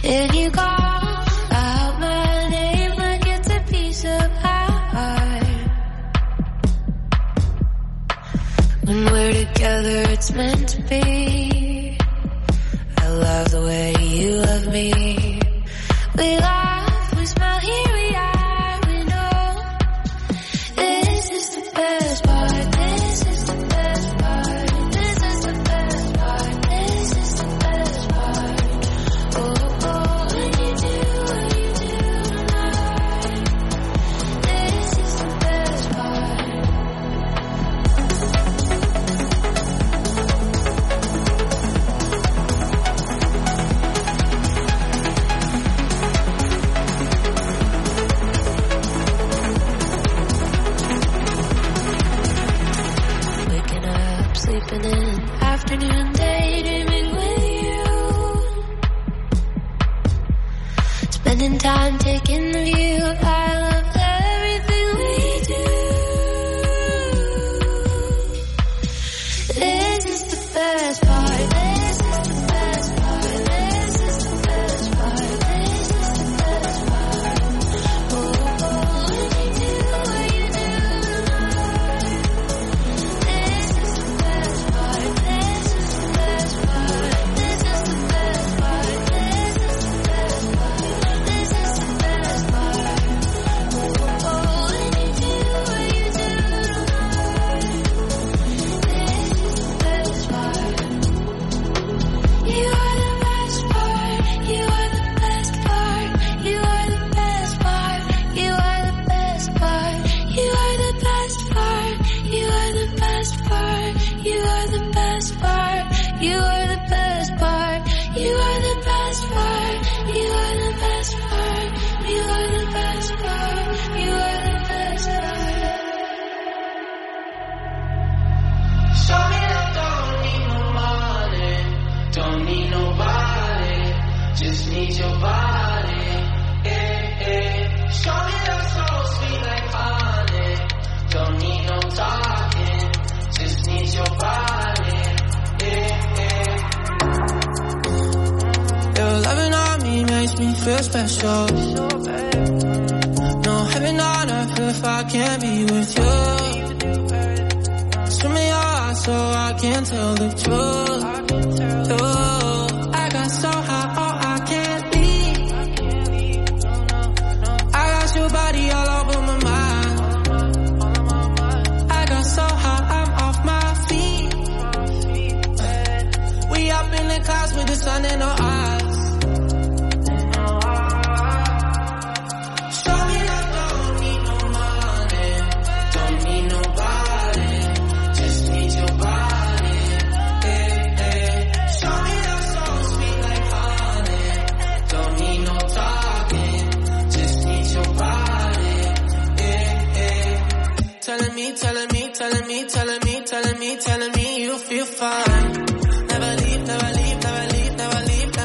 If you call out my name like it's a piece of art, when we're together it's meant to be. I love the way you love me. We laugh, we smile, here we are, we know this is the best part, this is the best part, this is the best part, this is the best part. Oh, oh, when you do what you do tonight, this is the best part. Sleeping in, afternoon daydreaming with you, spending time taking the view. I love everything we do. This is the best part, this is the best part, this is the best part, this is the best part. Oh, oh, when you do what you do tonight, this is the best part, this is the best part, this is the best part, this is the best part, this is the best part. Oh, oh, when you do what you do tonight, this is the best part. You are the best part, you are the best part, you are the best part, you are the best part, you are the best part, you are the best part, you are the best part, you are the best part, you are the best part, you are the best part, you are the best part, you are the best part. Show me that don't need no money, don't need nobody, just need your body. Eh, eh. Show me that so sweet like honey, don't need no talking, just need your body. Eh, eh. Your loving on me makes me feel special. No heaven on earth if I can't be with you. Swim in your eyes so I can tell the truth. I got so high, oh I can't leave. I got your body all over my mind. I got so high, I'm off my feet. We up in the clouds with the sun in our eyes. Show me that don't need no money, don't need nobody, just need your body. Eh, eh. Show me that so sweet like honey, don't need no talking, just need your body. Eh, eh. Telling me, telling me, telling me, telling me, telling me, telling me you feel fine. Never leave, never leave, never leave, never leave, never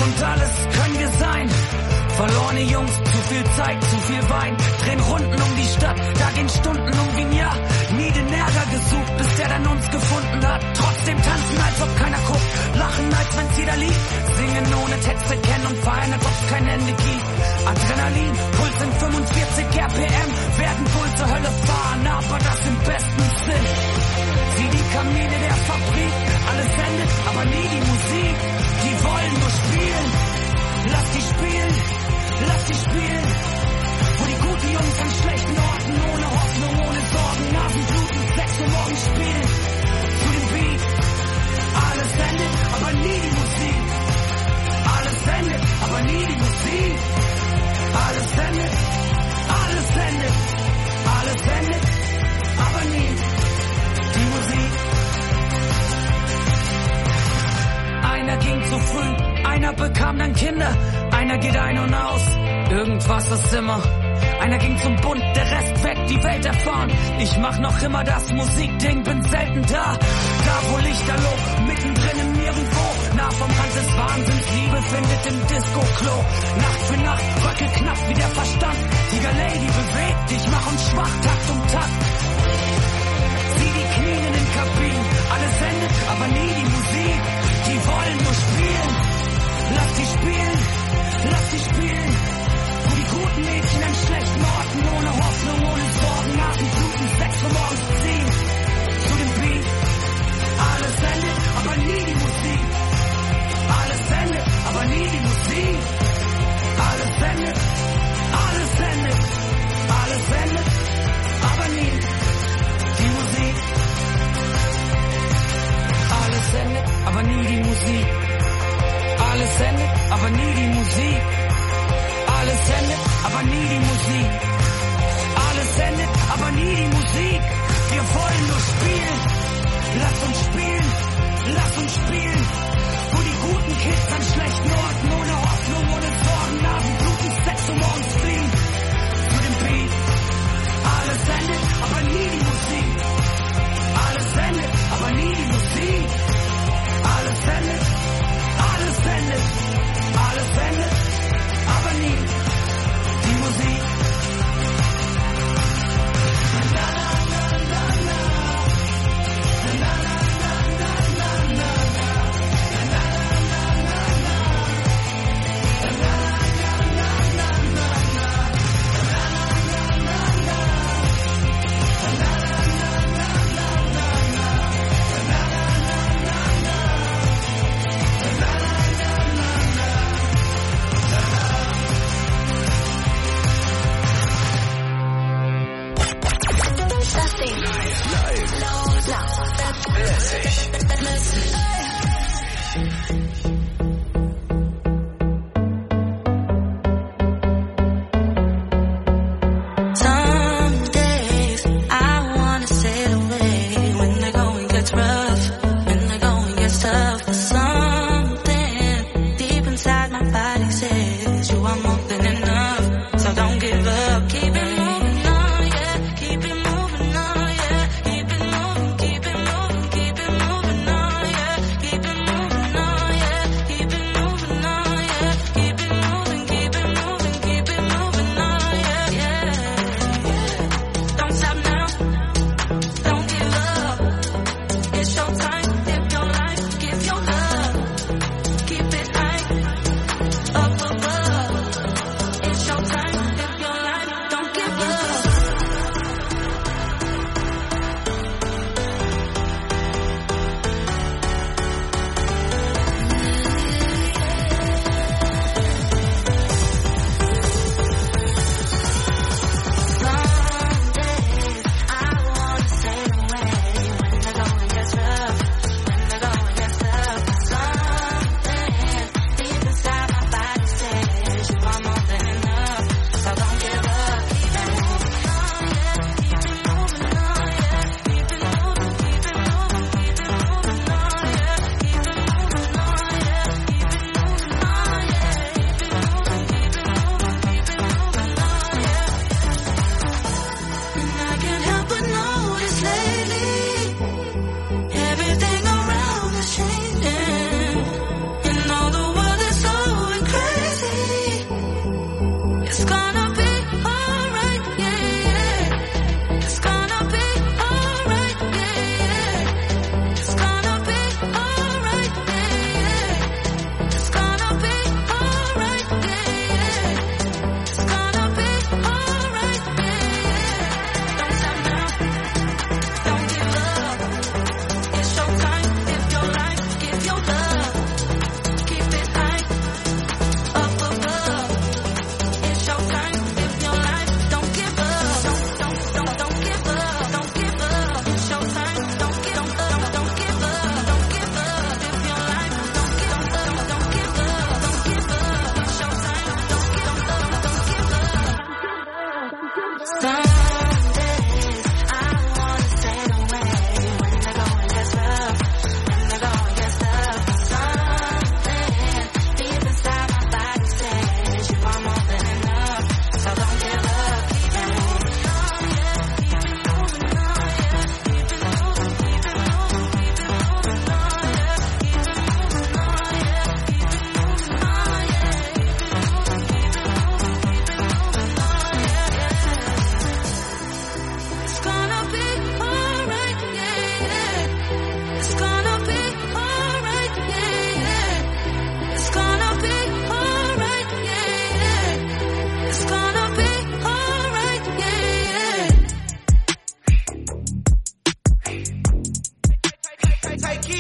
und alles können wir sein. Verlorene Jungs, zu viel Zeit, zu viel Wein. Drehen Runden um die Stadt, da gehen Stunden um wie ein Jahr. Nie den Ärger gesucht, bis der dann uns gefunden hat. Trotzdem tanzen, als ob keiner guckt. Lachen, als wenn's jeder liebt. Singen ohne Texte kennen und feiern, als ob's kein Ende gibt. Adrenalin, Puls in 45 RPM. Werden wohl zur Hölle fahren, aber das im besten Sinn. Sieh die Kamine der Fabrik. Alles endet, aber nie die Musik. Die wollen nur spielen. Lass die spielen. Lass sie spielen, wo die guten Jungs an schlechten Orten ohne Hoffnung, ohne Sorgen, Nasenbluten, 6 Uhr morgens spielen. Zu dem Beat, alles endet, aber nie die Musik. Alles endet, aber nie die Musik. Alles endet, alles endet, alles endet, aber nie die Musik. Einer ging zu früh, einer bekam dann Kinder. Einer geht ein und aus, irgendwas ist immer. Einer ging zum Bund, der Rest weg, die Welt erfahren. Ich mach noch immer das Musikding, bin selten da. Da wo Lichterloh, mittendrin im Nirgendwo. Nah vom Rand des Wahnsinns, Liebe findet im Disco-Klo. Nacht für Nacht, bröckel knapp wie der Verstand. Tiger Lady bewegt dich, mach uns schwach, Takt um Takt. Sieh die Knien in den Kabinen, alles endet, aber nie die Musik. Die wollen nur spielen, lass sie spielen. Lass sie spielen, wo die guten Mädchen an schlechten Orten ohne Hoffnung, ohne Sorgen, Nasenbluten, 6 Uhr morgens ziehen. Zu dem Beat, alles endet, aber nie die Musik. Alles endet, aber nie die Musik. Alles endet, alles endet, alles endet, aber nie die Musik. Alles endet, aber nie die Musik. Alles endet, aber nie die Musik. Alles endet, aber nie die Musik. Alles endet, aber nie die Musik. Wir wollen nur spielen. Lass uns spielen, lass uns spielen. Wo die guten Kids an schlechten Orten ohne Hoffnung, ohne Sorgen, Nasenbluten, 6 Uhr morgens fliehen. Zu dem Beat. Alles endet, aber nie die Musik. Alles endet, aber nie die Musik. Alles endet. Alles endet, aber nie die Musik. Keep it moving on, yeah.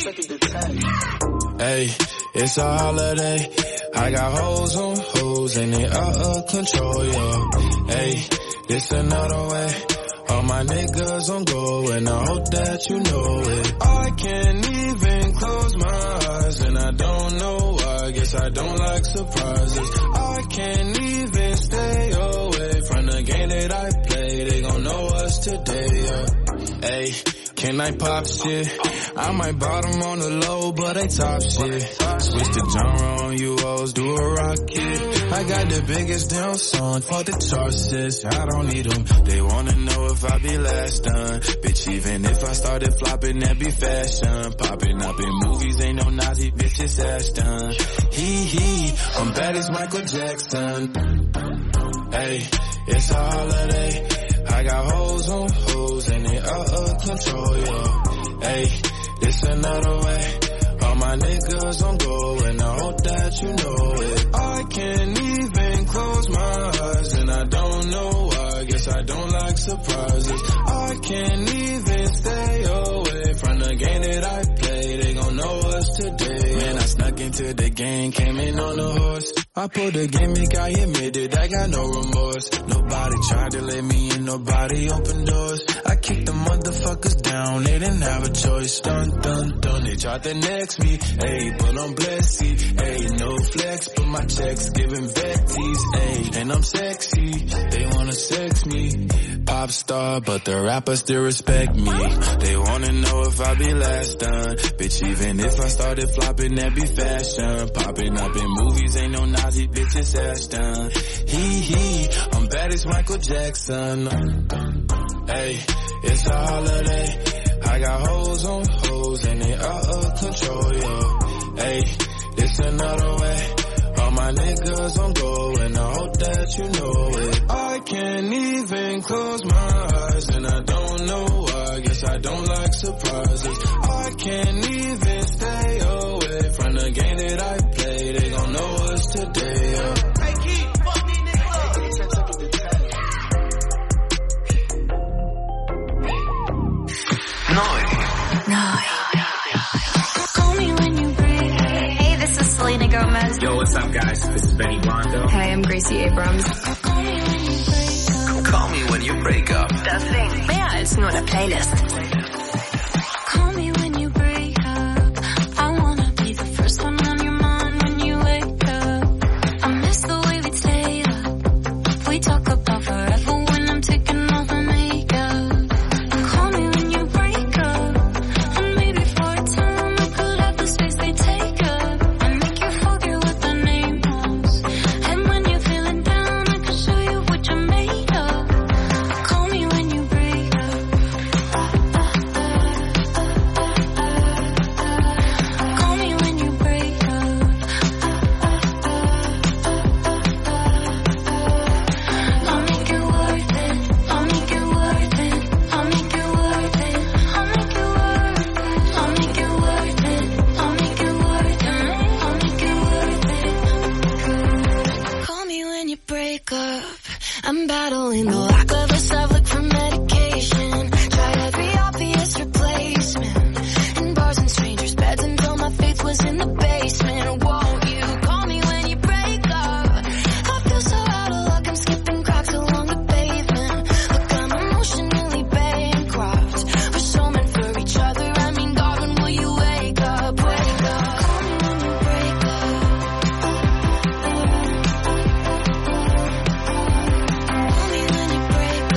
Hey, it's a holiday. I got hoes on hoes and they out of control, yo. Hey, this another way. All my niggas on go and I hope that you know it. I can't even close my eyes and I don't know why. Guess I don't like surprises. I can't even stay away from the game that I play. They gon' know us today, yeah. Hey, can I pop shit? I might bottom on the low, but I top shit. Switch the genre on you hoes, do a rocket. I got the biggest damn song for the charts, sis. I don't need them. They wanna know if I be last done. Bitch, even if I started flopping, that be fashion. Popping up in movies, ain't no Nazi bitch, it's Ashton. Hee, I'm bad as Michael Jackson. Hey, it's a holiday. I got hoes on hoes and they out of control, yo. Hey, it's another way. All my niggas on go and I hope that you know it. I can't even close my eyes and I don't know why. Guess I don't like surprises. I can't even stay away from the game that I play. They gon' know us today. Man, I snuck into the game, came in on a horse. I pulled a gimmick, I admitted I got no remorse. Nobody tried to let me in, nobody opened doors. I kicked the motherfuckers down, they didn't have a choice. Dun, dun, dun, they tried to next me. Ayy, but I'm blessed, ayy, no flex, but my checks giving vetties, ayy, and I'm sexy, they wanna sex me. Pop star, but the rappers still respect me. They wanna know if I be last done. Bitch, even if I started flopping, that be fashion. Popping up in movies, ain't no Nazi bitch, it's Ashton. Hee, I'm bad as Michael Jackson. Hey, it's a holiday. I got hoes on hoes and they out of control, yo. Hey, this another way. All my niggas on go and I hope that you know it. I can't even close my eyes and I don't know why. Guess I don't like surprises. I can't even stay away from the game that I play. They gon' know us today, yeah. Hey, keep fuck these Call me when you break. Hey, this is Selena Gomez. Yo, what's up, guys? This is Benny Blanco. Hey, I'm Gracie Abrams. Call me when you break up. Call me when you break up. The thing. Mehr als nur eine Playlist. Call me when you break up. I wanna be the first one on your mind when you wake up. I miss the way we stayed up. We talk about forever when I'm taking off my makeup. Call me when you break up. And maybe for a time I could have the space they take up. And make you forget what the name was. And when you're feeling down, I can show you what you're made of. Call me when you break up. Call me when you break up. I'll make it worth it. I'll make it worth it. I'll make it worth it. I'll make it worth it. I'll make it worth it. I'll make it worth it. I'll make it worth it. Call me when you break up. I'm battling the lack of a self-look for medication. Tried every obvious replacement. In bars and strangers' beds until my faith was in the basement. Won't you call me when you break up? I feel so out of luck, I'm skipping cracks along the pavement. Look, I'm emotionally bankrupt. We're so meant for each other. I mean, God, when will you wake up? Wake up. Call me when you break up. Call me when you break up.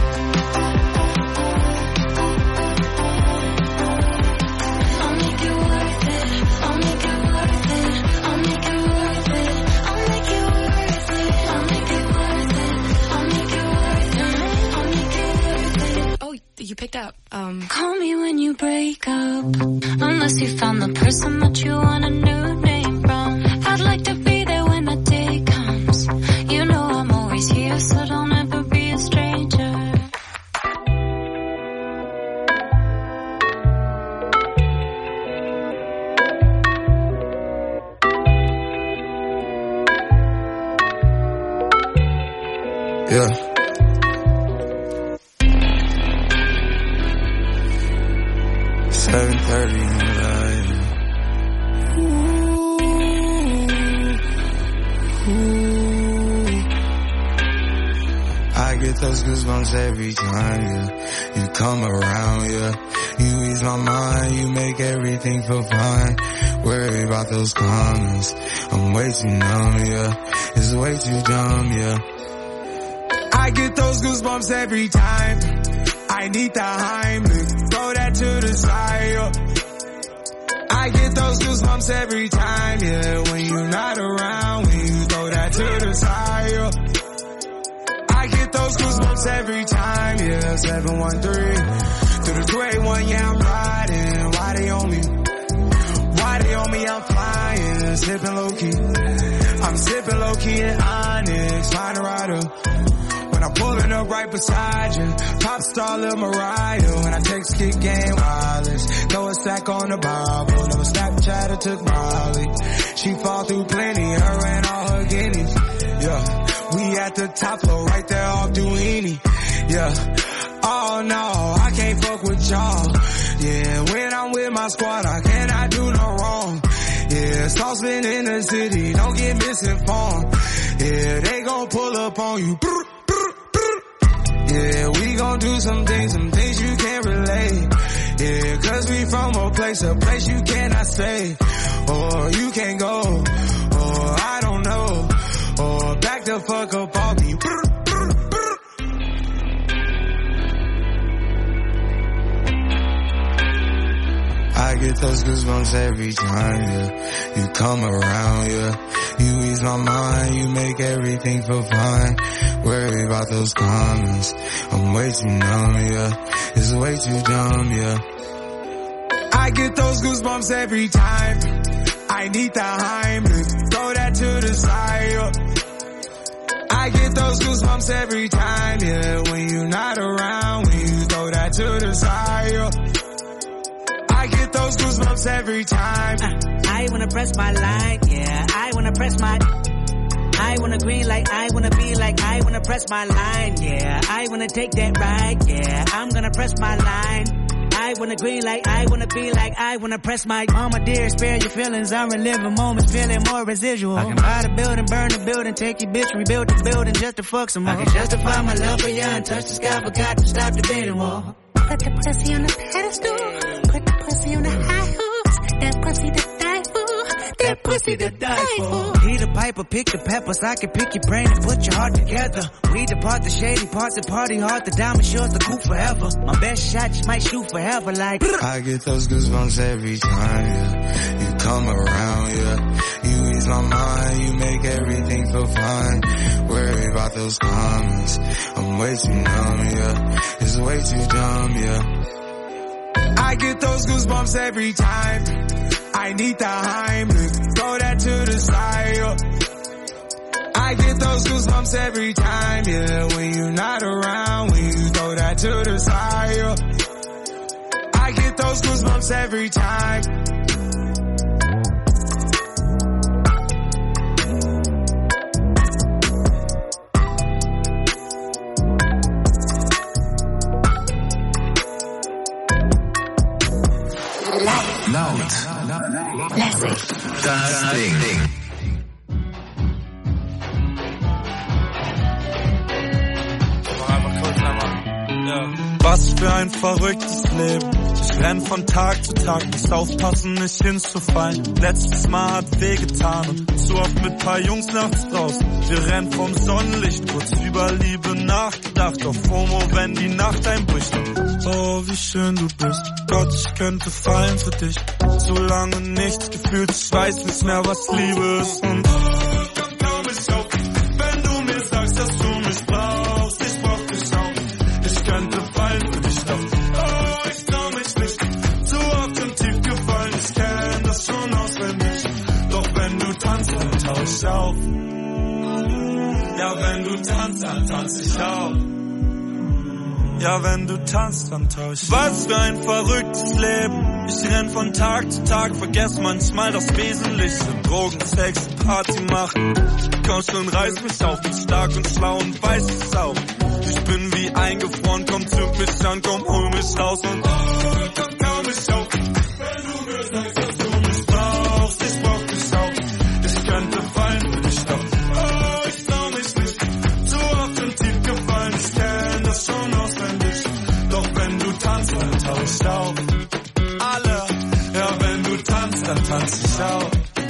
I'll make it worth it. I'll make it worth it. I'll make it worth it. I'll make it worth it. I'll make it worth it. I'll make it worth it. I'll make it worth it. Oh, you picked out. Call me when you break up. Unless you found the person that you want a new name from. I'd like to be there when the day comes. You know I'm always here, so don't ever be a stranger. Yeah. 11:30 in the night. I get those goosebumps every time, yeah. You come around, yeah. You ease my mind, you make everything feel fine. Worry about those comments, I'm way too numb, yeah. It's way too dumb, yeah. I get those goosebumps every time. I need the Heimlich, throw that to the side, yeah. I get those goosebumps every time, yeah. When you're not around, when you throw that to the side, yeah. I get those goosebumps every time, yeah. 713 through the 281, yeah, I'm riding. Why they on me? Why they on me? I'm flying, sipping low key. I'm sipping low key in Onyx, find a rider. When I'm pulling up right beside you, pop star Lil Mariah. When I text kick game wireless, throw a stack on the Bible. Never Snapchat or took Molly. She fall through plenty, her and all her guineas. Yeah. We at the top floor, right there off Duini. Yeah. Oh no, I can't fuck with y'all. Yeah, when I'm with my squad, I cannot do no wrong. Yeah, saucepan in the city, don't get misinformed. Yeah, they gon' pull up on you. Yeah, we gon' do some things you can't relate. Yeah, cause we from a place you cannot stay. Or you can't go, or I don't know. Or back the fuck up off me. I get those goosebumps every time, yeah. You come around, yeah. You ease my mind, you make everything feel fine. Worry about those comments, I'm way too numb, yeah. It's way too dumb, yeah. I get those goosebumps every time. I need the Heimlich, throw that to the side, yeah. I get those goosebumps every time, yeah. When you're not around, when you throw that to the side, yeah. I get those goosebumps every time. I wanna press my line, yeah. I wanna press my... I wanna green like I wanna be like I wanna press my line, yeah. I wanna take that ride, yeah. I'm gonna press my line. I wanna green like I wanna be like I wanna press my... Mama dear, spare your feelings, I'm reliving moments, feeling more residual. I can buy the building, burn the building, take your bitch, rebuild the building just to fuck some more. I can justify my love for you and touch the sky, forgot to stop the bidding war. Put the pussy on the pedestal, put the pussy on the high hooks, that pussy to die for, that pussy to die for. He the piper, pick the peppers, I can pick your brain and put your heart together. We depart the shady parts and party hard, the diamond sure the cool forever. My best shot just might shoot forever like... I get those goosebumps every time, yeah. You come around, yeah. You ease my mind, you make everything feel fine. Worry about those comments, I'm way too numb, yeah. It's way too dumb, yeah. I get those goosebumps every time. I need the Heimlich, throw that to the side, yeah. I get those goosebumps every time, yeah. When you're not around, when you throw that to the side, yeah. I get those goosebumps every time. Laut. Lässig. Das Ding. Was für ein verrücktes Leben. Ich renn von Tag zu Tag, muss aufpassen, nicht hinzufallen. Letztes Mal hat wehgetan und zu oft mit paar Jungs nachts draußen. Wir rennen vom Sonnenlicht, kurz über Liebe nachgedacht. Auf FOMO, wenn die Nacht einbricht. Oh, wie schön du bist. Gott, ich könnte fallen für dich. So lange nichts gefühlt, ich weiß nicht mehr, was Liebe ist. Und komm kaum ich auf, wenn du mir sagst, dass du mich brauchst. Ich brauch dich auch. Ich könnte fallen für dich, doch oh, ich trau mich nicht. Zu oft und tief gefallen, ich kenn das schon auswendig. Doch wenn du tanzt, dann tausch ich auf. Ja, wenn du tanzt, dann tanz ich auch. Ja, wenn du tanzt, dann tausch ich. Was für ein verrücktes Leben. Ich renn von Tag zu Tag, vergess manchmal das Wesentliche. Drogen, Sex, Party machen. Komm schon, reiß mich auf, bin stark und schlau und weiß es auch. Ich bin wie eingefroren, komm, zünd mich an, komm, hol mich raus und komm, kaum ich mich auch. Wenn du mir sagst, dass du mich brauchst, ich brauch dich auch. Ich könnte fallen für dich, doch oh, ich trau mich nicht. Zu oft im Tief gefallen, ich kenn das schon auswendig. Doch wenn du tanzt, dann tausch ich auf. Alle, ja wenn du tanzt, dann tanz ich auch.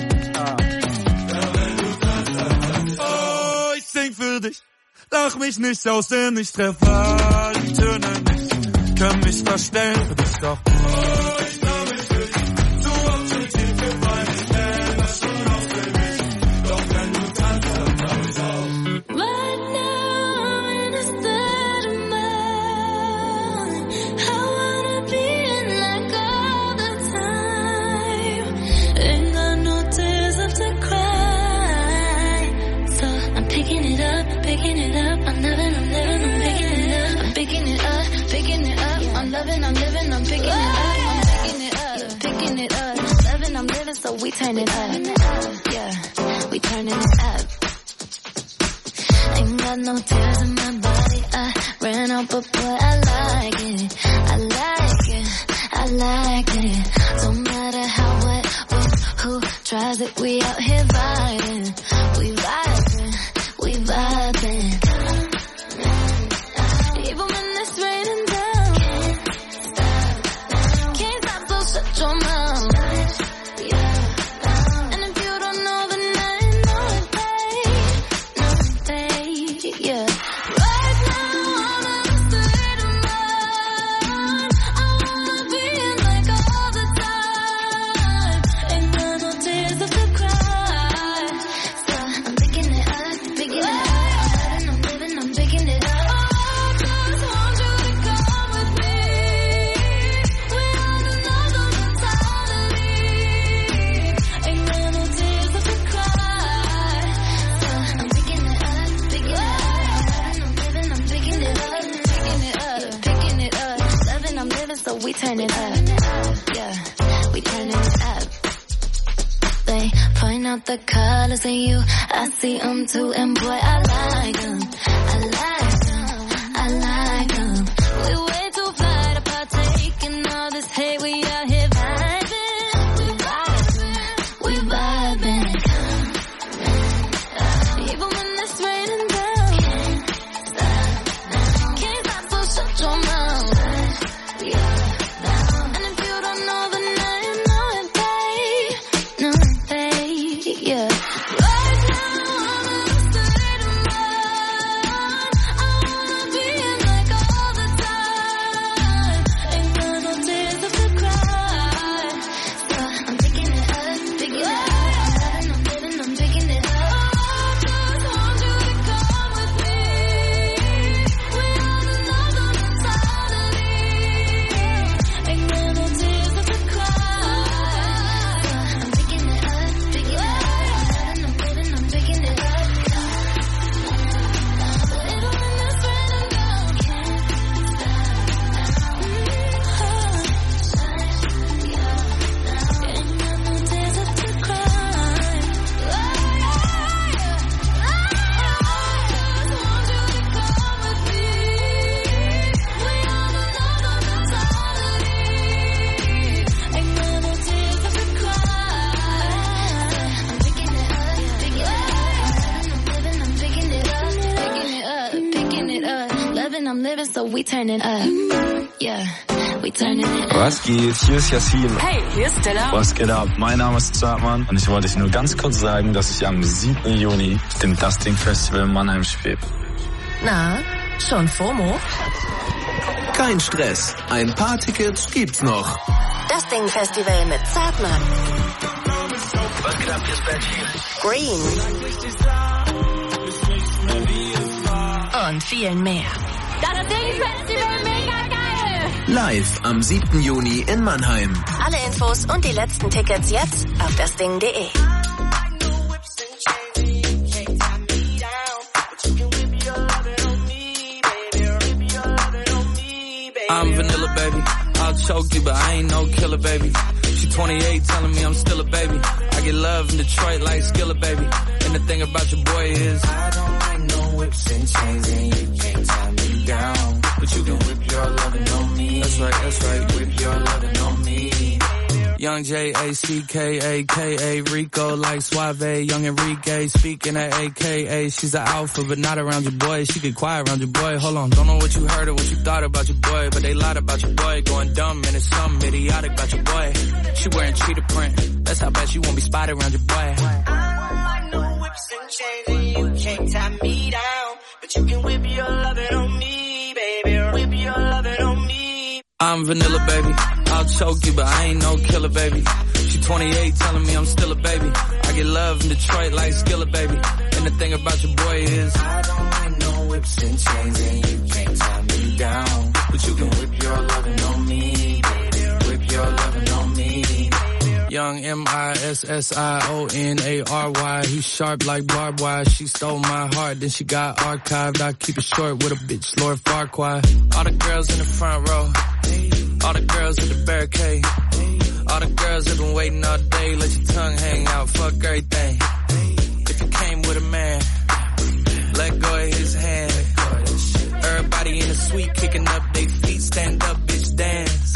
Für dich, lach mich nicht aus, denn ich treffe all die Töne nicht. Kann mich verstellen für dich, doch oh, ich trau mich nicht. Zu oft schon tief gefallen, ich kenn das schon auswendig. Doch wenn du tanzt, dann trau ich auf. Right now in this bed of mine, I wanna be in like all the time. Ain't got no tears left to cry, so I'm picking it up, I'm living, I'm picking it up. I'm picking it up, I'm loving, I'm living, I'm picking it up. I'm picking it up, loving, I'm living, so we turn it up. Yeah, we turning it up. Ain't got no tears in my body, I ran out, but boy, I like it. I like it, I like it. Don't matter how, what, who tries it, we out here vibing. We vibing, we vibing. Even when it's raining down, can't stop, so shut your mouth. And if you don't know, then I know it, babe, yeah. Right now I'm in a state of mind, I wanna be in like all the time. Ain't got no tears left to cry, so I'm picking it up, I'm living, I'm picking it up. Oh, I just want you to come with me. We on another mentality. Ain't got no tears left to cry, so I'm picking it up, I'm living, I'm picking it up, picking it up, loving, I'm living, so we turn it up, yeah, we turning it up. They point out the colors in you, I see them too, and boy, I like them, I like them, I like them. We way too fly to partake in all this hate, we out here vibing, we vibing. Even when it's raining down, can't stop, so shut your mouth. And if you don't know, then I know it, babe. No, babe, yeah. Right now I'm in a state of mind, I wanna be in like all the time. Ain't got no tears left to cry, so I'm picking it up, I'm living, I'm picking it up. Oh, I just want you to come with me. We on another mentality. Ain't got no tears left to cry, so I'm picking it up, I'm living, I'm picking it up. Even when it's raining down, can't stop. Ain't got no tears left to cry. I just want you to come with me. We on another mentality. Ain't got no tears left to cry. I'm picking it up, I'm living, I'm picking it up, loving, I'm living, so we turn it up, yeah, we turning it up. Was geht? Hier ist Yassin. Hey, hier ist Stella. Was geht ab? Mein Name ist Zartmann und ich wollte euch nur ganz kurz sagen, dass ich am 7. Juni auf dem Dusting Festival in Mannheim spiele. Na, schon FOMO? Kein Stress. Ein paar Tickets gibt's noch. Das Ding-Festival mit Zartmann, Was geht ab? Hier ist Benji. Green und vielen mehr. Das Ding-Festival mega geil! Live am 7. Juni in Mannheim. Alle Infos und die letzten Tickets jetzt auf dasding.de. I'm vanilla, baby. I'll choke you, but I ain't no killer, baby. She 28, telling me I'm still a baby. I get love in Detroit like Skilla, baby. And the thing about your boy is I don't like no whips and chains, and you can't tie me down. But you can whip your lovin' on me. That's right, whip your lovin' on me. Young J-A-C-K-A-K-A, Rico like Suave, Young Enrique, speaking at AKA. She's an alpha, but not around your boy. She get quiet around your boy. Hold on, don't know what you heard or what you thought about your boy, but they lied about your boy. Going dumb and it's something idiotic about your boy. She wearing cheetah print, that's how bad she won't be spotted around your boy. I know whips and chains and you can't tie me down, but you can whip your lovin' on me, baby. Whip your lovin' on me. I'm vanilla, baby. I'll choke you, but I ain't no killer, baby. She 28, telling me I'm still a baby. I get love in Detroit like Skilla, baby. And the thing about your boy is I don't like no whips and chains, and you can't tie me down, but you can whip your lovin' on me, baby. Whip your lovin' on me. Young M-I-S-S-I-O-N-A-R-Y. He's sharp like barbed wire. She stole my heart, then she got archived. I keep it short with a bitch, Lord Farquaad. All the girls in the front row, all the girls at the barricade, all the girls have been waiting all day. Let your tongue hang out, fuck everything. If you came with a man, let go of his hand. Everybody in the suite kicking up their feet. Stand up, bitch, dance.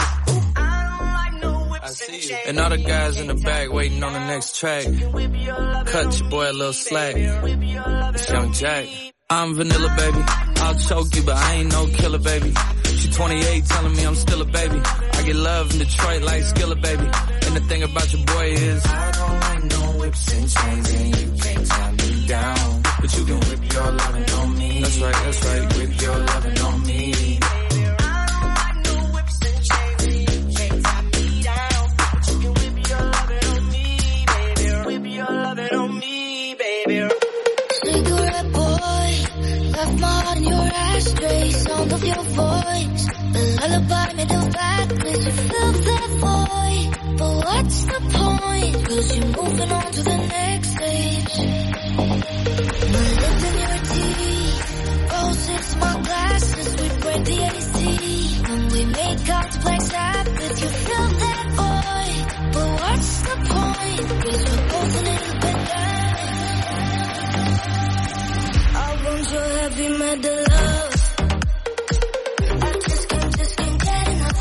I see you. And all the guys in the back waiting on the next track. Cut your boy a little slack. It's Young Jack. I'm vanilla, baby. I'll choke you, but I ain't no killer, baby. She 28, telling me I'm still a baby. I get love in Detroit like Skilla, baby. And the thing about your boy is I don't like no whips and chains, and you can't tie me down, but you can whip your lovin' on me. That's right, whip your lovin' on me. Cigarette boy, left my heart in your ashtray. Sound of your voice, the lullaby made of blackness. You filled that void, but what's the point? 'Cause you're moving on to the next stage. My lips in your teeth, roses, my glasses. We break the AC when we make out to Black Sabbath. You filled that void, but what's the point? 'Cause we're both a little bit down. I want your heavy metal love. I just can't get enough.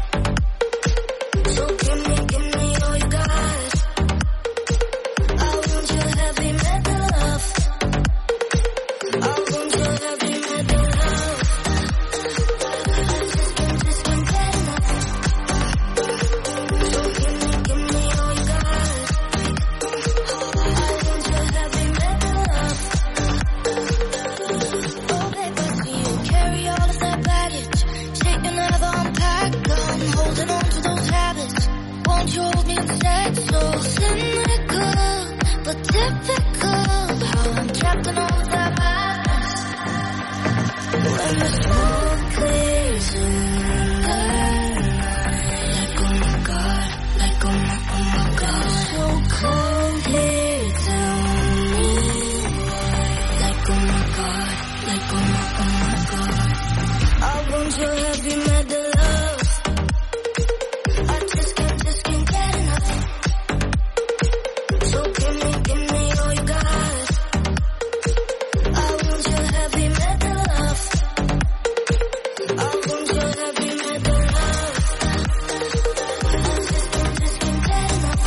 So give me all you got. I want your heavy metal love. I want your heavy metal love. I just can't get enough. So give me all you got. I want your heavy metal love. Oh baby, see you carry all of that baggage. Shit you never unpack. I'm holding on to those habits. Won't you hold me instead? So cynical, but typical. How I'm trapped in all of that madness. When the smoke clears tonight, like oh my god, like oh my god. So cold here to me, like oh my god, like oh my god. I want your heavy metal love. I just can't get enough. So give me all you got. I want your heavy metal love. I want your heavy metal love. I just can't get enough.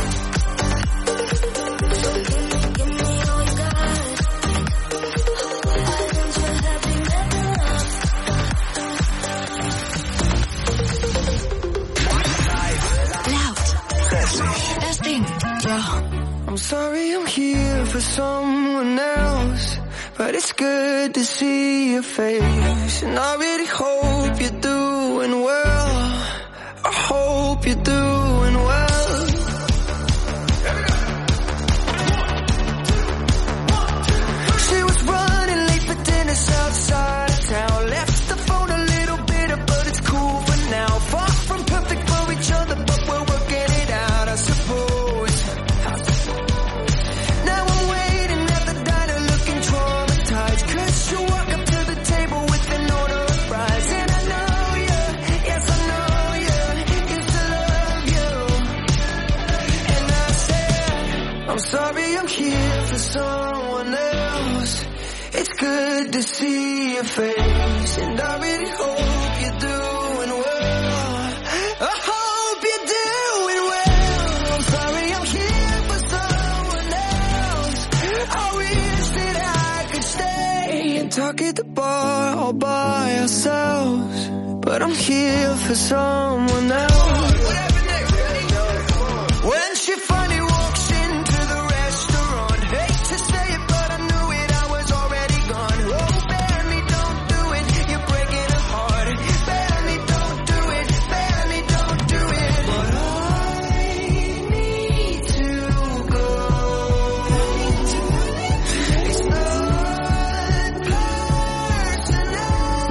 So give me all you got. I want your heavy metal love. Laut. Das Ding. Ja. I'm sorry I'm here for someone else, but it's good to see your face. And I really hope you're doing well. I hope you're doing well. She was running late for dinner outside of town. Left the phone a little bitter, but it's cool for now. Far from perfect for each other, but we're working it out, I suppose. Now I'm waiting at the diner looking traumatized, 'cause you walk up to the table with an order of fries. And I know you, yes I know you, used to love you. And I said, I'm sorry I'm here for someone else. It's good to see your face, and I really hope you're doing well. I hope you're doing well. talk at the bar all by ourselves, but I'm here for someone else. When she finally walks into the restaurant, hate to say it, but I knew it, I was already gone. Oh, Benny, don't do it, you're breaking her heart. Benny, don't do it, Benny, don't do it. But I need to go. It's not personal.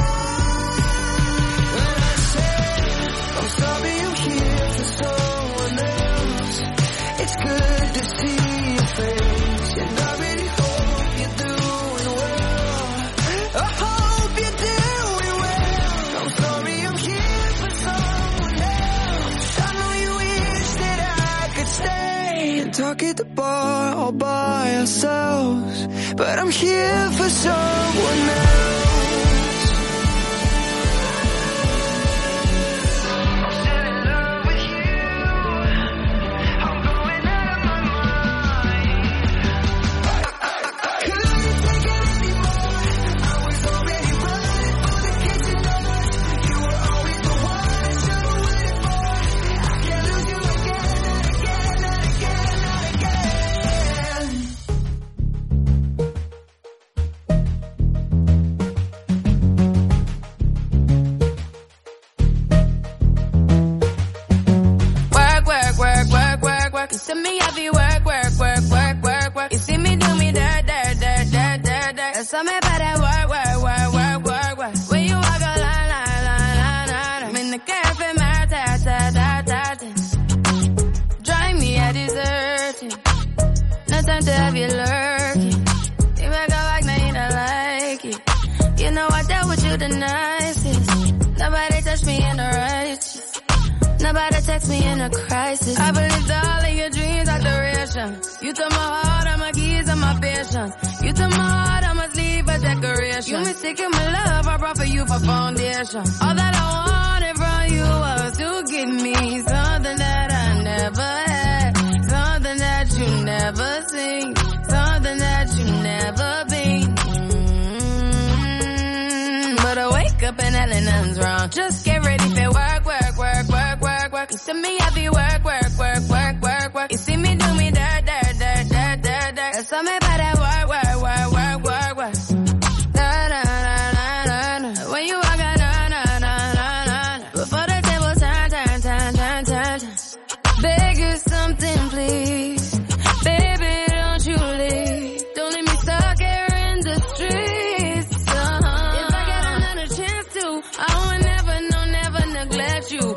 When I said, I'm sorry you're here for someone else, it's good to see your face, and I really hope you're doing well. I hope you're doing well. I'm sorry I'm here for someone else. I know you wish that I could stay and talk at the bar all by ourselves, but I'm here for someone else. You see me heavy work. You see me do me dirt. Tell me about that work. When you walk a line. I'm in the cafe, my ta. Drive me a dessert. No time to have you lurking. You make a like, now you don't like it. You know I dealt with you the nicest. Nobody touched me in the righteous. Nobody text me in a crisis. I believed all of your dreams are duration. You took my heart, all my keys, and my patience. You took my heart, I must leave a decoration. You mistaken my love, I brought for you for foundation. All that I wanted from you was to give me something that I never had, something that you never seen, something that you never been. But I wake up and hell nothing's wrong. Just get ready for work. You see me heavy work. You see me do me dirt. Tell me about that work. When you walk out, before the table turn. Beg you something, please. Baby, don't you leave. Don't leave me stuck here in the streets. If I get another chance to, I would never neglect you.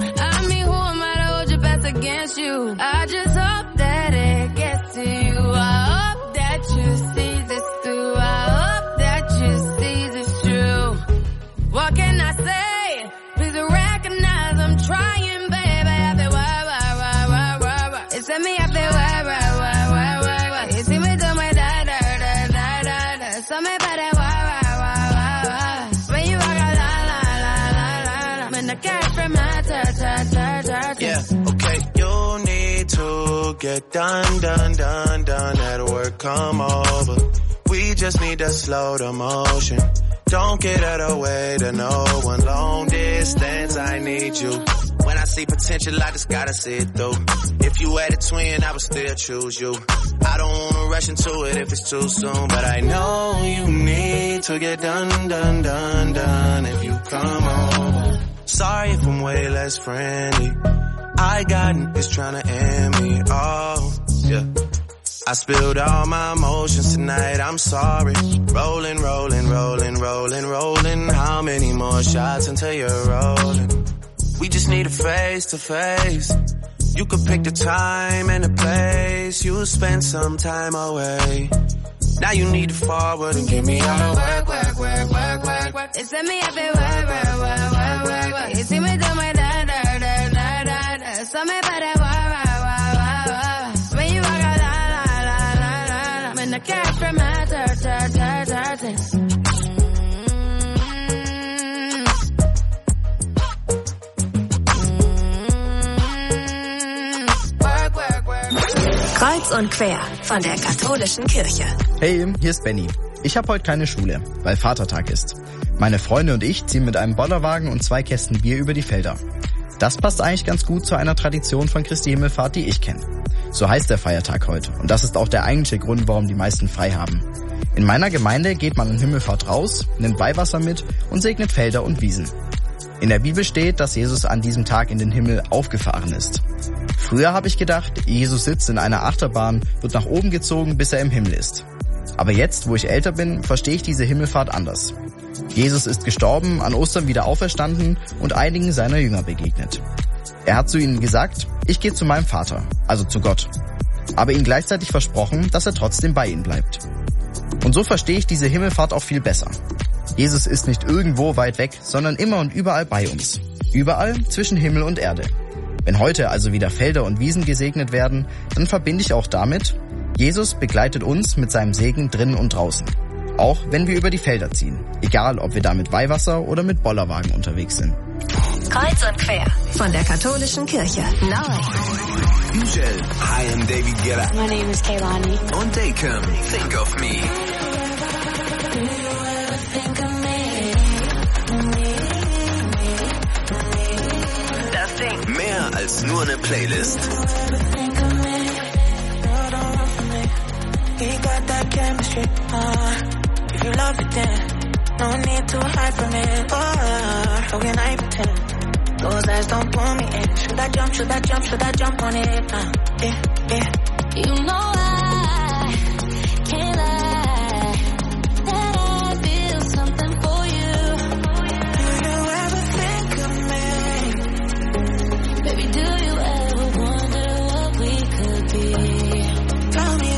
Against you, I just hope that it gets to you. I hope that you see this through. I hope that you see this true. What can I say? Please recognize I'm trying, baby. I feel why. It's me, I feel why. You see me do my da. So me by that why. When you walk out, la. I'm in the cash from my ta. Yeah, okay. You need to get done. At work, come over. We just need to slow the motion. Don't get out of the way to no one. Long distance, I need you. When I see potential, I just gotta see it through. If you had a twin, I would still choose you. I don't wanna rush into it if it's too soon, but I know you need to get done. If you come over. Sorry if I'm way less friendly. I got niggas tryna end me, oh, yeah. I spilled all my emotions tonight, I'm sorry. Rolling. How many more shots until you're rolling? We just need a face to face. You could pick the time and the place. You'll spend some time away. Now you need to forward and give me all the work. It's me, I feel work. You see me do my da. So me by that why. When you walk out, la. I'm in the cash from my ta. Kreuz und quer von der katholischen Kirche. Hey, hier ist Benny. Ich habe heute keine Schule, weil Vatertag ist. Meine Freunde und ich ziehen mit einem Bollerwagen und 2 Kästen Bier über die Felder. Das passt eigentlich ganz gut zu einer Tradition von Christi Himmelfahrt, die ich kenne. So heißt der Feiertag heute und das ist auch der eigentliche Grund, warum die meisten frei haben. In meiner Gemeinde geht man an Himmelfahrt raus, nimmt Weihwasser mit und segnet Felder und Wiesen. In der Bibel steht, dass Jesus an diesem Tag in den Himmel aufgefahren ist. Früher habe ich gedacht, Jesus sitzt in einer Achterbahn, wird nach oben gezogen, bis er im Himmel ist. Aber jetzt, wo ich älter bin, verstehe ich diese Himmelfahrt anders. Jesus ist gestorben, an Ostern wieder auferstanden und einigen seiner Jünger begegnet. Er hat zu ihnen gesagt, ich gehe zu meinem Vater, also zu Gott, aber ihnen gleichzeitig versprochen, dass er trotzdem bei ihnen bleibt. Und so verstehe ich diese Himmelfahrt auch viel besser. Jesus ist nicht irgendwo weit weg, sondern immer und überall bei uns. Überall zwischen Himmel und Erde. Wenn heute also wieder Felder und Wiesen gesegnet werden, dann verbinde ich auch damit, Jesus begleitet uns mit seinem Segen drinnen und draußen. Auch wenn wir über die Felder ziehen. Egal, ob wir da mit Weihwasser oder mit Bollerwagen unterwegs sind. Kreuz und quer von der katholischen Kirche. Neu. Michelle, hi, I'm David Guetta. My name is Kehlani. Und Dacom, Think of Me. Das Ding. Mehr als nur eine Playlist. We got that chemistry, if you love it then, no need to hide from it, how can I pretend, those eyes don't pull me in, should I jump on it, yeah. You know I can't lie, that I feel something for you. Do you ever think of me? Baby, do you ever wonder what we could be? Tell me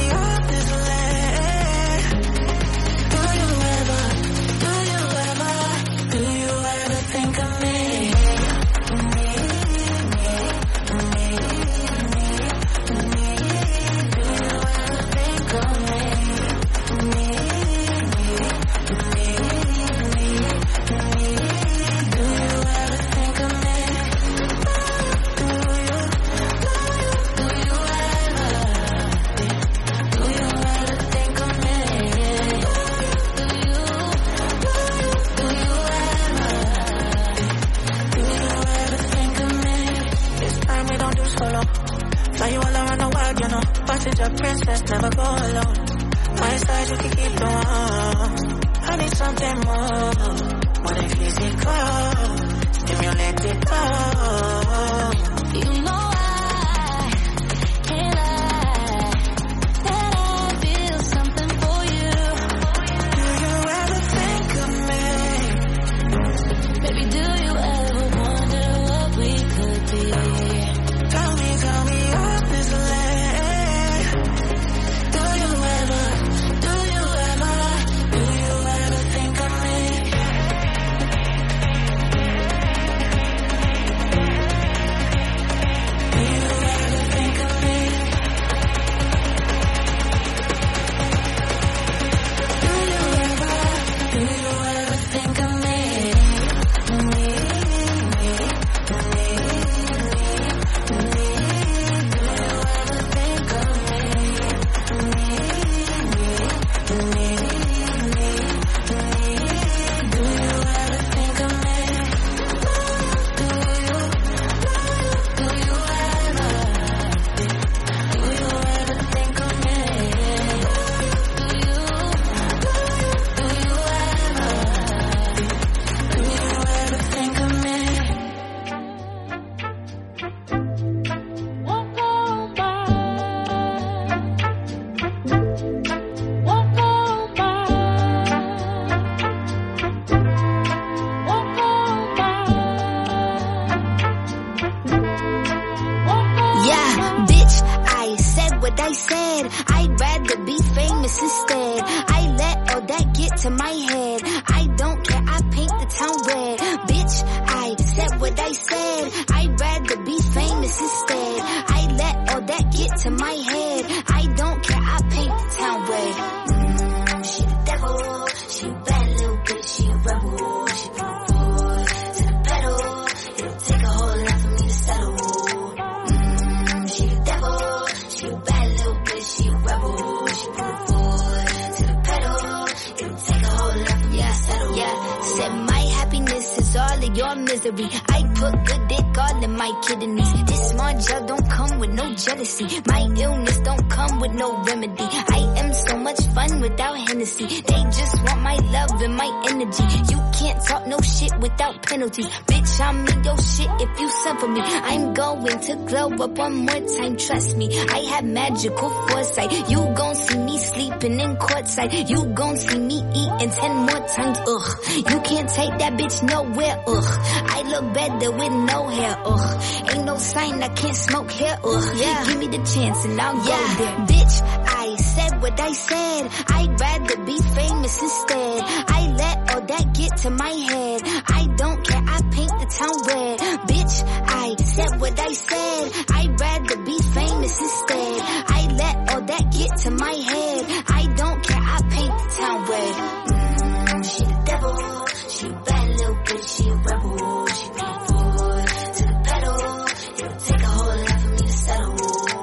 princess, never go alone. My side you can keep the warm. I need something more than physical. Stimulate it all. You know I can't lie that I feel something for you. Do you ever think of me? Baby, do you ever wonder what we could be? Tell me honestly. She a bad little bitch, she a rebel. She put forward to the pedal. misery. I put good dick all in my kidneys. This small gel don't come with no jealousy. My illness don't come with no remedy. I am so much fun without Hennessy. They just want my love and my energy. You can't talk no shit without penalties. Bitch, I'm in your shit if you send for me. I'm going to glow up one more time, trust me. I have magical foresight. You gon' see me sleeping in courtside. You gon' see me eating 10 more times, ugh. You can't take that bitch nowhere, ugh. I look better with no hair, ugh. Ain't no sign I can't smoke here, ugh. Yeah. Give me the chance and I'll go there. Bitch, I said what I said. I'd rather be famous instead. I let all that get to my head. I don't care, I paint the town red. Bitch, I said what I said. I'd rather be famous instead. I let all that get to my head. I don't care, I paint the town red. She the devil, she a bad little bitch, she a rebel. She put forward to the pedal. It'll take a whole lot for me to settle.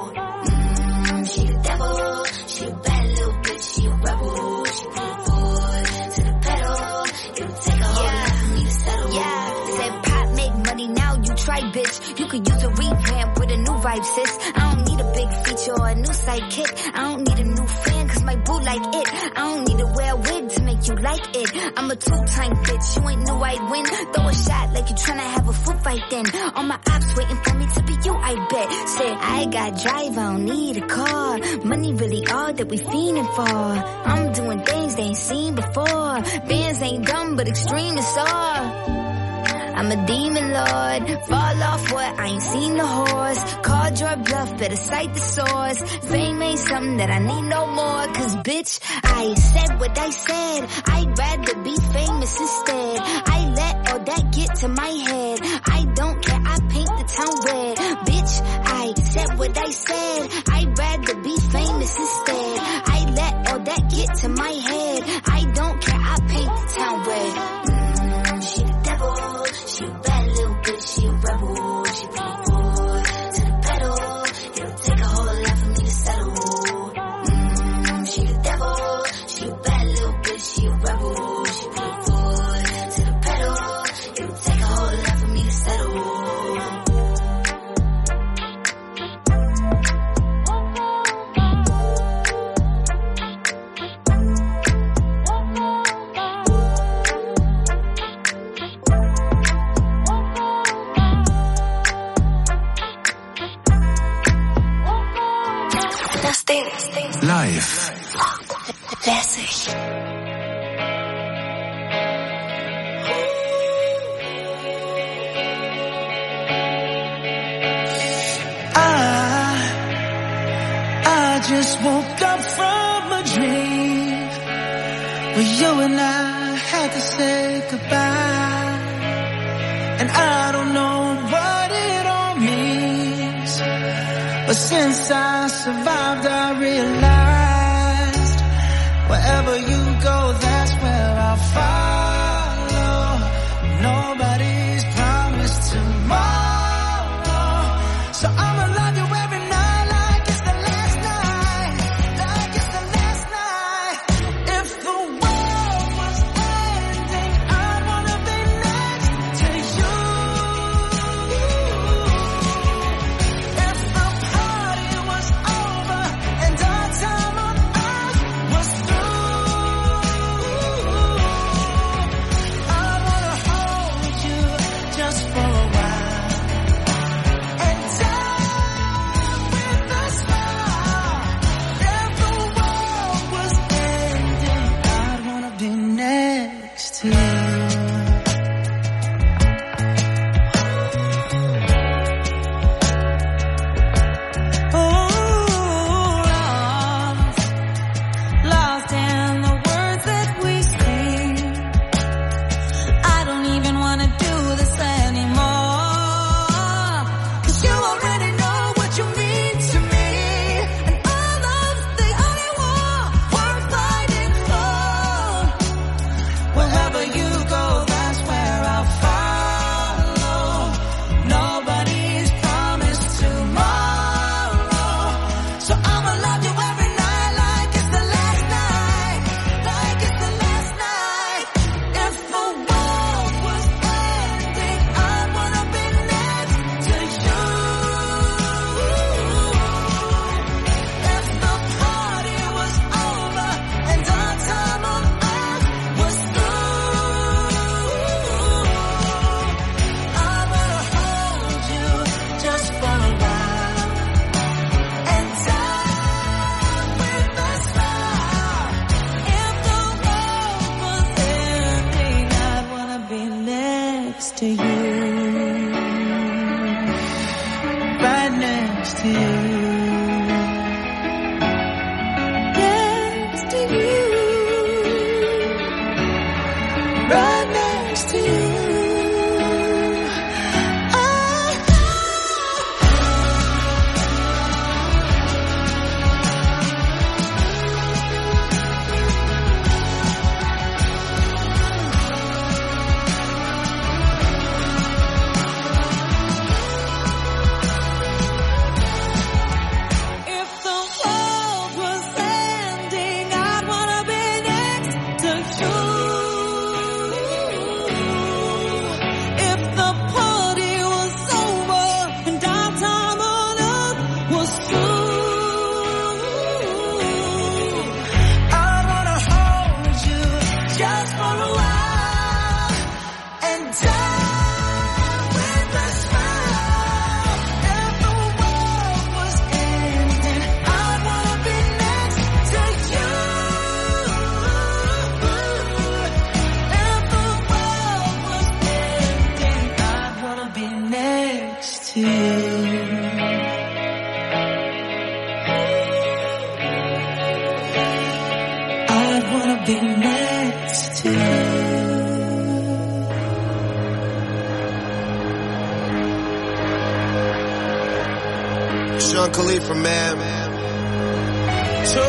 She the devil, she a bad little bitch, she a rebel. She put forward to the pedal. It'll take a whole lot for me to settle. Yeah, said pop make money, now you try, bitch. You could use a revamp with a new vibe, sis. I don't need a big feature or a new sidekick. I don't need a new fan, cause my boo like it. I don't need to wear a wig to make you like it. I'm a two-time bitch, you ain't know I'd win. Throw a shot like you tryna have a foot fight then. All my ops waiting for me to be you, I bet. Said I got drive, I don't need a car. Money really all that we fiending for. I'm doing things they ain't seen before. Bands ain't dumb, but extreme is all. I'm a demon lord, fall off what, I ain't seen the horse. Called your bluff, better cite the source. Fame ain't something that I need no more. Cause bitch, I said what I said. I'd rather be famous instead. I let all that get to my head. I don't care, I paint the town red. Bitch, I said what I said. I'd rather be famous instead. I let all that get to my head. I don't care, I paint the town red. She the devil, she a bad little bitch, she a rebel. She put forward to the pedal. It'll take a whole lot for me to settle. She the devil, she a bad little bitch, she a rebel. She put forward to the pedal. It'll take a whole lot for me to settle. Live. Lässig. I just woke up from a dream where you and I had to say goodbye. And I don't know what it all means, but since I survived, I realized wherever you go, that's where I'll follow. Nobody's promised tomorrow, so I'ma love you every night like it's the last night, like it's the last night. If the world was ending, I'd wanna be next to you. If the party was over and our time on earth was through, be next to you. Sean Khalifa, man. 2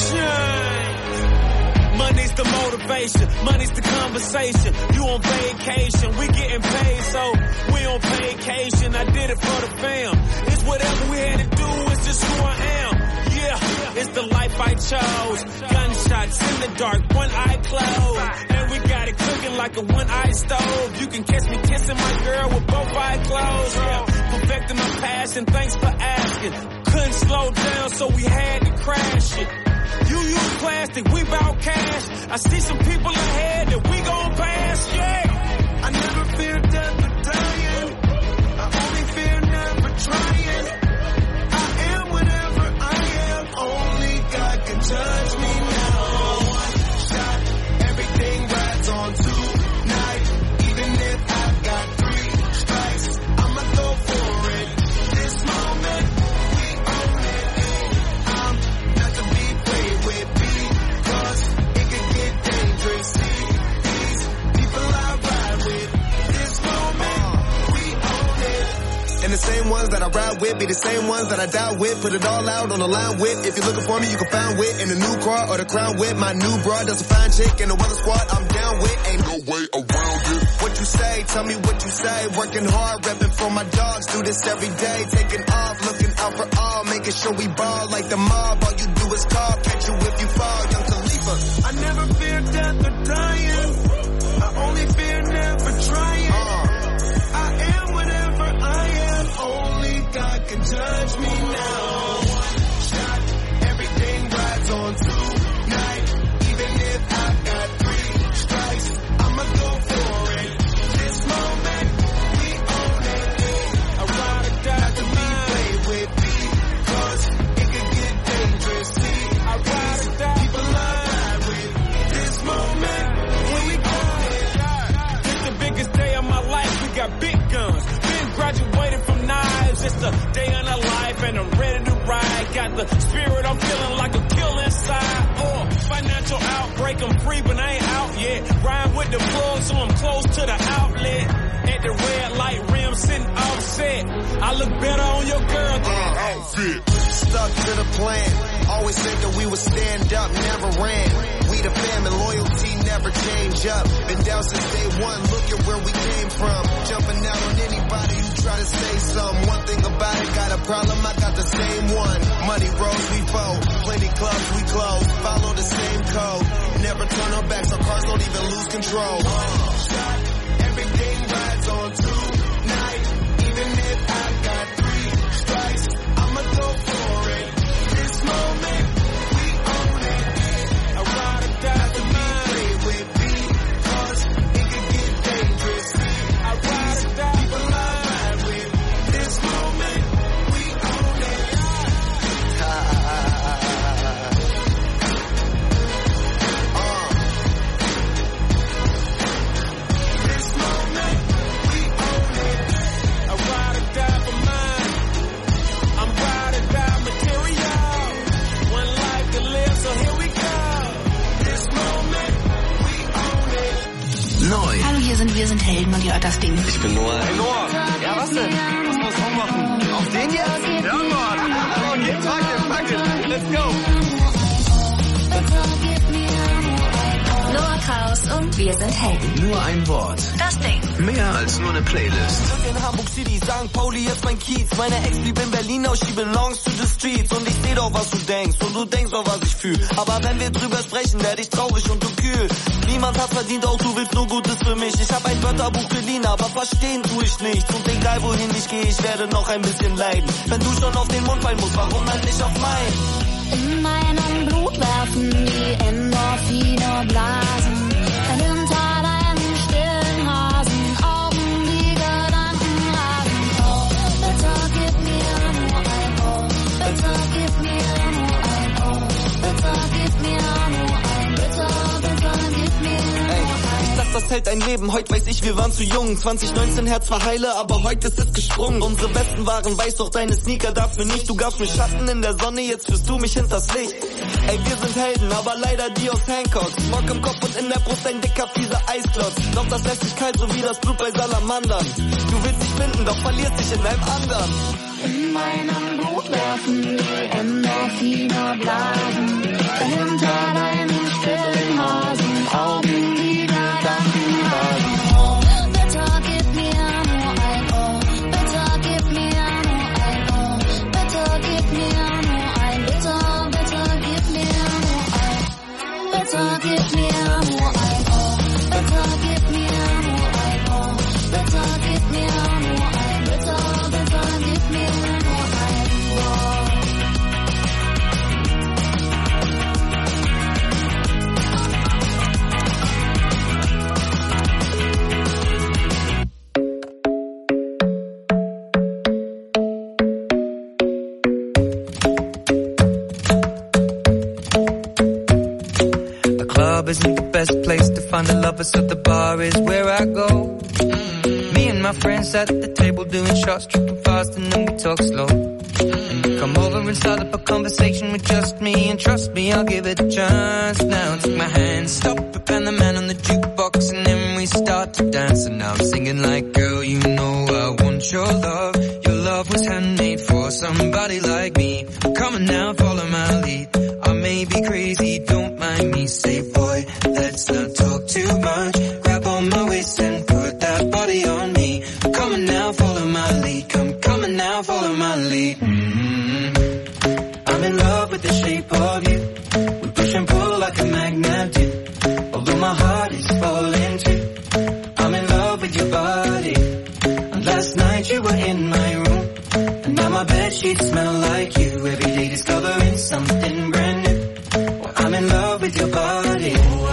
Chainz. Money's the motivation, money's the conversation. You on vacation, we getting paid, so we on vacation. I did it for the fam. It's whatever we had to do, it's just who I am. Yeah, it's the life I chose. Gunshots in the dark, one eye closed. And we got it cooking like a one-eye stove. You can catch me kissing my girl with both eyes closed. Yeah, perfecting my passion, thanks for asking. Couldn't slow down, so we had to crash it. You use plastic, we bout cash. I see some people ahead that we gon' pass, yeah. I never fear death or dying. I only fear never trying. I am whatever I am. Only God can judge me now. One shot, everything rides on tonight. Even if I've got 3 strikes, I'ma go for it. This moment, we own it. I'm not to be played with because it can get dangerous. See, these people I ride with. This moment, we own it. And the same ones that I ride with be the same ones that I die with. Put it all out on the line with. If you're looking for me, you can find wit in the new car or the crown with. My new broad does a fine chick in the weather squad. I'm down with. Ain't no way around it. What you say? Tell me what you say. Working hard, repping for my dogs. Do this every day. Taking off, looking out for all. Making sure we ball like the mob. All you do is call. Catch you if you fall. Young Khalifa. I never fear death or dying. I only fear never trying. I am whatever I am. Only God can judge me now. One shot, everything rides on tonight. Even if I've got 3 strikes, I'ma go for it. This moment, we own it. I ride or die to be played with because it can get dangerous. See, I ride or die people I ride with. This moment, we own it. It's the biggest day of my life. We got big guns. Been graduated from knives. It's the day of our life, and I'm ready to ride. Got the spirit, I'm feeling like a kill inside. Financial outbreak, I'm free, but I ain't out yet. Ride with the plug, so I'm close to the outlet. At the red light rim, sitting offset. I look better on your girl than an outfit. Stuck to the plan. Always said that we would stand up, never ran. We the fam and loyalty never change up. Been down since day one, look at where we came from. Jumping out on anybody who try to say something. One thing about it, got a problem, I got the same one. Money rolls, we fold. Plenty clubs, we close. Follow the same code. Never turn our backs, our cars don't even lose control. Everything rides on tonight. Even if I've got 3 strikes, I'ma go for it. This moment, we own it. I ride or die to be played with because it can get dangerous. I ride or die people I ride with. This moment, we own it. This moment, we own it. I ride or die for mine. I'm ride or die material. One life to live, so here we go. This moment, we own it. Neu. Hallo, hier sind Helden und ihr hört das Ding. Ich bin Noah. Hey Noah, ja was denn? Was muss man machen? Auf den jetzt? Ja Mann! Okay, pack it, let's go! Noah Kraus und wir sind Helden. Nur ein Wort. Das Ding. Mehr als nur eine Playlist. In Hamburg City, St. Pauli ist mein Kiez. Meine Ex blieb in Berlin, now she belongs to the streets. Und ich seh doch, was du denkst und du denkst auch, was ich fühl. Aber wenn wir drüber sprechen, werd ich traurig und du kühl. Niemand hat verdient, auch du willst nur Gutes für mich. Ich hab ein Wörterbuch geliehen, aber verstehen tu ich nichts. Und egal wohin ich gehe, ich werde noch ein bisschen leiden. Wenn du schon auf den Mund fallen musst, warum dann nicht auf meinen? In meinem Blut werfen die Endorphine Blasen. Hinter deinen stillen Rasenaugen die Gedanken rasen. Oh, bitte gib mir nur ein Oh. Bitte gib mir nur ein Oh. Bitte gib mir nur ein Bitte, bitte gib mir nur ein. Ich lass das zählt dein Leben, heute weiß ich, wir waren zu jung. 2019 Herz war heile, aber heute ist es gesprungen. Unsere Besten waren weiß, doch deine Sneaker dafür nicht. Du gabst mir Schatten in der Sonne, jetzt führst du mich hinters Licht. Ey, wir sind Helden, aber leider die aus Hancock. Smog im Kopf und in der Brust ein dicker, fieser Eisklotz. Doch das lässt sich kalt, so wie das Blut bei Salamandern. Du willst dich finden, doch verlierst dich in einem anderen. In meinem Blut werfen die Endorphine Blasen. Hinter deinen stillen Hasen, Augen, die Gedankenbasen. Oh, bitte gib mir nur ein Oh, bitte gib mir nur ein Oh, bitte gib mir nur ein Bitte, bitte gib mir nur ein Bitte gib mir nur ein Oh, bitte gib mir nur ein Oh, bitte gib mir nur ein Bitte, bitte gib mir nur ein Oh. Isn't the best place to find a lover, so the bar is where I go. Me and my friends at the table doing shots, tripping fast, and then we talk slow. And you come over and start up a conversation with just me, and trust me, I'll give it a chance. Now take my hand, stop it, and the man on the jukebox, and then we start to dance. And now I'm singing like, girl, you know I want your love. Your love was handmade for somebody like me. Come on now, follow my lead. I may be crazy, don't mind me. Say, boy, let's not talk too much. Grab on my waist and put that body on me. Come on now, follow my lead. Come on now, follow my lead. I'm in love with the shape of you. We push and pull like a magnet do. Although my heart is falling too. I'm in love with your body. And last night you were in my room. And now my bedsheets smell like you. Every day discovering something brand new. I'm in love with your body.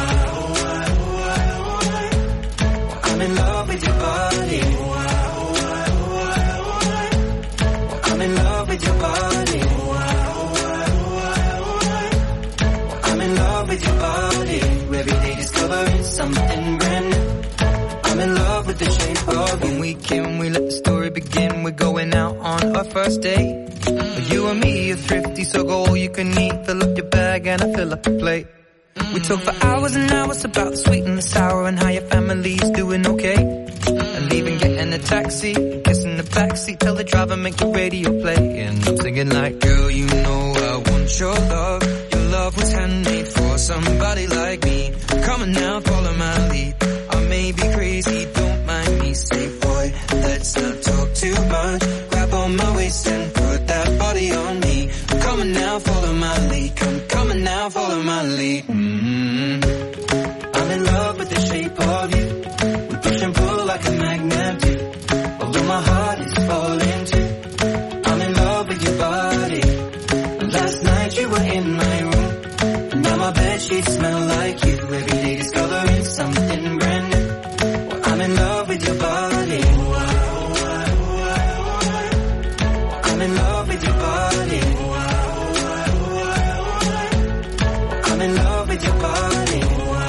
I'm in love with your body. I'm in love with your body. I'm in love with your body. Every day discovering something brand new. I'm in love with the shape of you. When we came, we let the story begin. We're going out on our first date. You and me are thrifty, so go all you can eat. Fill up your bag and I fill up the plate. We talk for hours and hours about the sweet and the sour and how your family's doing okay. And leaving, getting a taxi, kissing the backseat, tell the driver make the radio play. And I'm singing like, girl, you know I want your love. Your love was handmade for somebody like me. Come on now, follow my lead. I may be crazy, don't mind me. Say, boy, let's not talk too much. Grab on my waist and put that body on me. Come on now, follow my lead. Come on now, follow my lead. I'm in love with the shape of you. We push and pull like a magnet do. Although my heart is falling too. I'm in love with your body. Last night you were in my room. And now my bedsheets smell like you. Every day discovering something brand new. I'm in love with your body. I'm in love with your body. I'm in love with your body.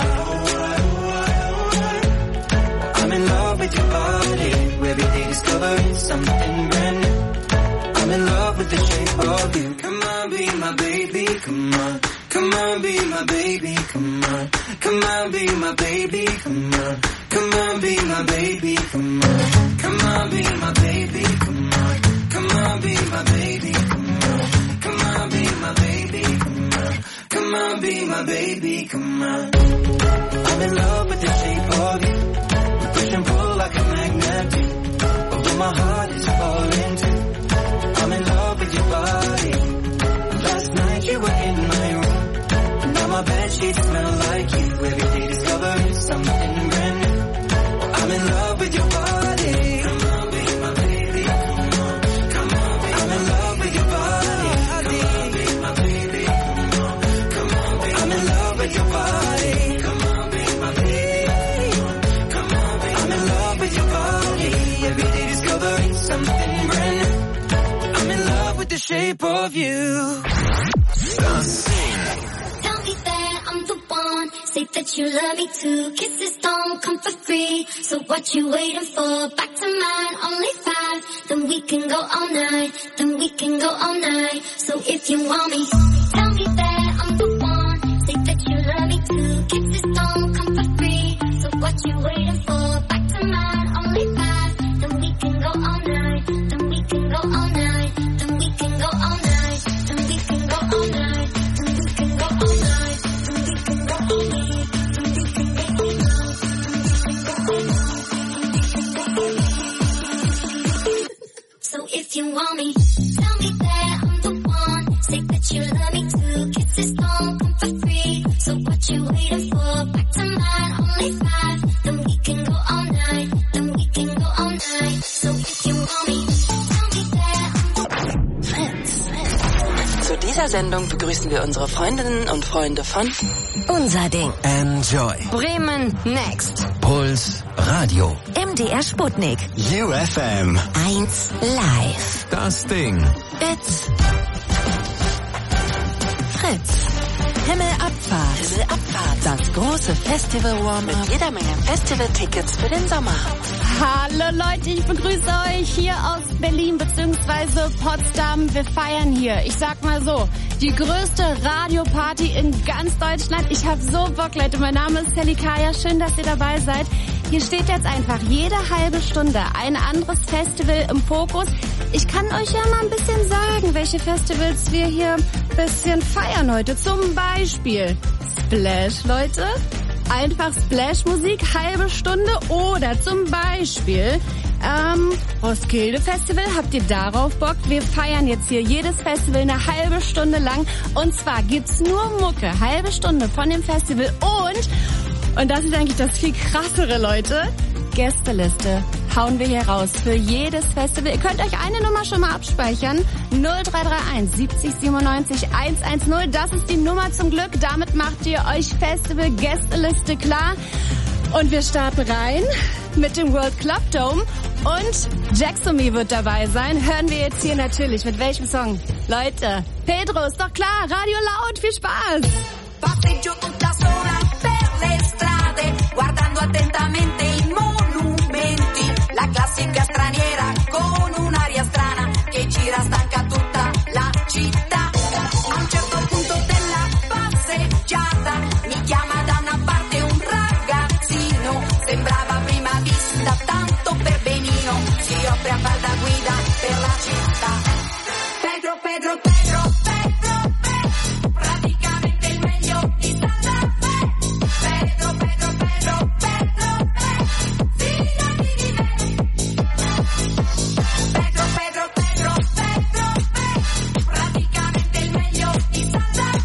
I'm in love with your body. Every day discovering something brand new. I'm in love with the shape of you. Come on, be my baby, come on. Come on, be my baby, come on. Come on, be my baby, come on. Come on, be my baby, come on. Come on, be my baby, come on. Come on, be my baby, come on. Come on, be my baby, come on. Come on, be my baby, come on. I'm in love with the shape of you. We push and pull like a magnet do. Although my heart is falling too. I'm in love with your body. Last night you were in my room. And now my bedsheets smell like you. Every day discovering something brand new. I'm in love with your body. Come on, be my baby. Come on, come on, be I'm in love with your body. Come on, be my baby. Come on, come on, be I'm in love with your body. Come on, be my baby. Come on, be I'm in love with your body. Every day discovering something brand new. I'm in love with the shape of you. Tell me that I'm the one. Say that that you love me too. Kisses don't come for free, so what you waiting for? Back to mine, only 5. Then we can go all night. Then we can go all night. So if you want me, tell me that I'm the one. Say that you love me too. Kisses don't come for free, so what you waiting for? Back to mine, only 5. Then we can go all night. Then we can go all night. Then we can go all night. Then we can go all night. Then we can go all night. Then we can go all night. Then we can go all night. So if you want me, tell me that I'm the one. Say that you love me too. Kisses don't come for free, so what you waiting for? Back to mine, only 5. Then we can go all night. Then we can go all night. So if you want me, tell me that I'm Fritz. Zu dieser Sendung begrüßen wir unsere Freundinnen und Freunde von Unser Ding, Enjoy, Bremen Next, Puls Radio, MDR Sputnik, UFM, 1 Live, Das Ding, It's Fritz. Himmelabfahrt. Das große Festival-Warm-Up mit jeder Menge Festival-Tickets für den Sommer. Hallo Leute, ich begrüße euch hier aus Berlin bzw. Potsdam. Wir feiern hier, ich sag mal so, die größte Radioparty in ganz Deutschland. Ich habe so Bock, Leute. Mein Name ist Sally Kaya. Schön, dass ihr dabei seid. Hier steht jetzt einfach jede halbe Stunde ein anderes Festival im Fokus. Ich kann euch ja mal ein bisschen sagen, welche Festivals wir hier ein bisschen feiern heute. Zum Beispiel Splash, Leute. Einfach Splash-Musik, halbe Stunde. Oder zum Beispiel Roskilde Festival. Habt ihr darauf Bock? Wir feiern jetzt hier jedes Festival eine halbe Stunde lang. Und zwar gibt's nur Mucke, halbe Stunde von dem Festival. Und das ist eigentlich das viel krassere, Leute, Gästeliste hauen wir hier raus für jedes Festival. Ihr könnt euch eine Nummer schon mal abspeichern. 0331 70 97 110. Das ist die Nummer zum Glück. Damit macht ihr euch Festival-Gästeliste klar. Und wir starten rein mit dem World Club Dome. Und Jacksomy wird dabei sein. Hören wir jetzt hier natürlich. Mit welchem Song? Leute, Pedro, ist doch klar. Radio laut. Viel Spaß. Passeggio tutta sola per le strade, guardando attentamente i monumenti, la classica straniera con